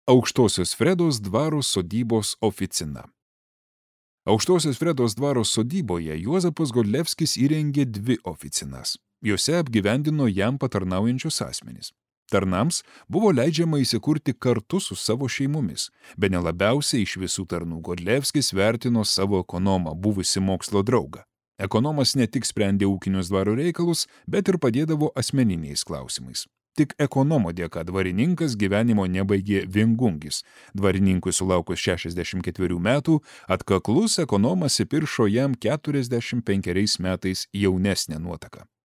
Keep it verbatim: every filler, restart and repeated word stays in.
Aukštosios Fredos dvaro sodybos oficina. Aukštosios Fredos dvaro sodyboje Juozapas Godlevskis įrengė dvi oficinas. Jose apgyvendino jam patarnaujančius asmenys. Tarnams buvo leidžiama įsikurti kartu su savo šeimomis, bet nelabiausiai iš visų tarnų Godlevskis vertino savo ekonomą, buvusi mokslo draugą. Ekonomas ne tik sprendė ūkinius dvaro reikalus, bet ir padėdavo asmeniniais klausimais. Tik ekonomo dėka dvarininkas gyvenimo nebaigė viengungis. Dvarininkui sulaukus šešiasdešimt ketverių metų, atkaklus ekonomas įpiršo jam keturiasdešimt penkeriais metais jaunesnę nuotaką.